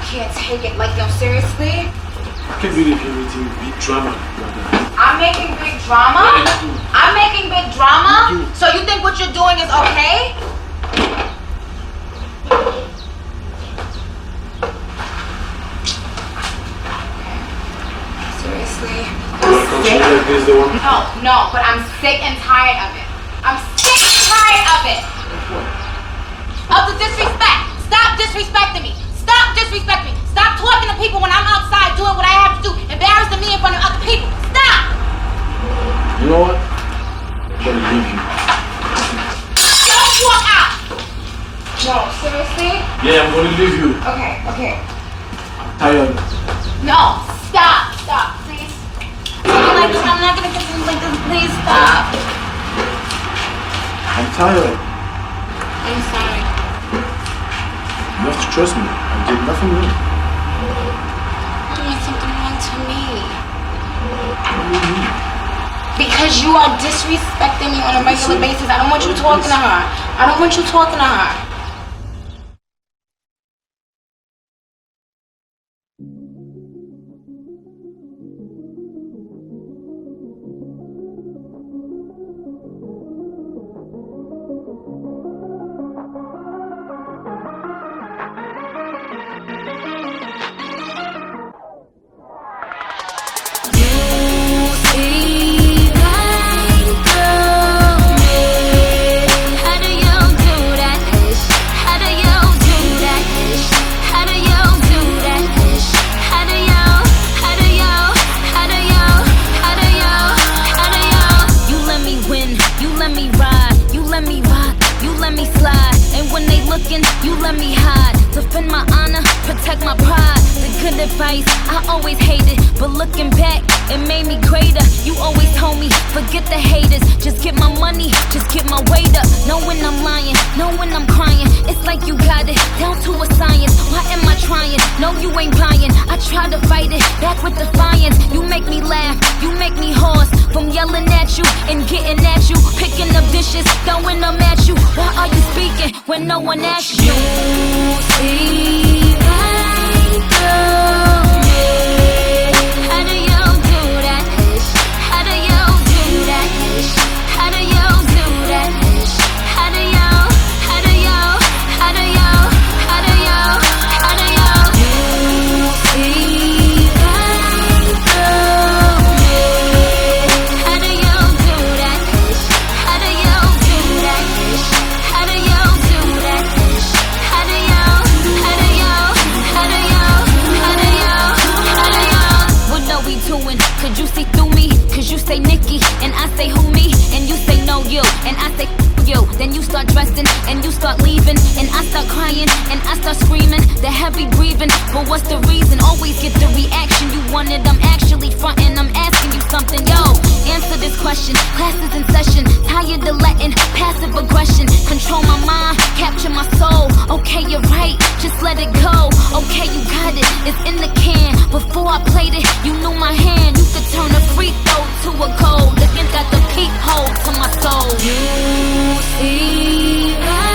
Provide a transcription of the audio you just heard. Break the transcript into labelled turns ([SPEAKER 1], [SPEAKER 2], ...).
[SPEAKER 1] can't take it. Like, no, seriously?
[SPEAKER 2] I can't believe you're making big drama.
[SPEAKER 1] I'm making big drama? I'm making big drama? So you think what you're doing is okay? Seriously? No, but I'm sick and tired of it. I'm sick and tired of it. Of the disrespect. Stop disrespecting me. Stop disrespecting me. Stop talking to people when I'm outside doing what I have to do, embarrassing me in front of other people. Stop!
[SPEAKER 2] You know what? I'm gonna leave you.
[SPEAKER 1] Don't walk out! No, seriously?
[SPEAKER 2] Yeah, I'm gonna leave you.
[SPEAKER 1] Okay.
[SPEAKER 2] I'm tired.
[SPEAKER 1] No, stop, please. I'm not gonna continue like this. Please stop.
[SPEAKER 2] I'm tired.
[SPEAKER 1] I'm sorry.
[SPEAKER 2] You have to trust me. I did nothing wrong.
[SPEAKER 1] You did something wrong to me.
[SPEAKER 2] What do you mean?
[SPEAKER 1] Because you are disrespecting me on a regular basis. I don't want you talking to her. I don't want you talking to her.
[SPEAKER 3] You let me hide, defend my honor, protect my pride. The good advice, I always hated, but looking back, it made me greater. You always told me, forget the haters, just get my money, just get my weight up. Know when I'm lying, know when I'm crying. It's like you got it down to a science. Why am I trying? No, you ain't buying. I try to fight it back with defiance. You make me laugh, you make me hoarse from yelling at you and getting at you, picking up dishes, throwing them at you. Why are you speaking when no one asks you? You see right through me. How do you do that? How do you do that? How do you do that? How do you? How do you? How do you? How do you? How do you? You see right through me. How do you do that? How do you do that? How do you do that? How do you? How do you? How do you? How do you? How do you? What are we doing? Could you see through me? Cause you say Nikki and I say who me, and you say no you, and I say you. Then you start dressing and you start leaving, and I start crying and I start screaming. The heavy breathing, but what's the reason? Always get the reaction you wanted. I'm actually fronting. I'm asking you something, yo. Answer this question. Class is in session. Tired of letting passive aggression control my mind, capture my soul. Okay, you're right. Just let it go. Okay, you got it. It's in the can. Before I played it, you knew my hand. You could turn a free throw to a goal. Looking got the peephole to my soul. You see.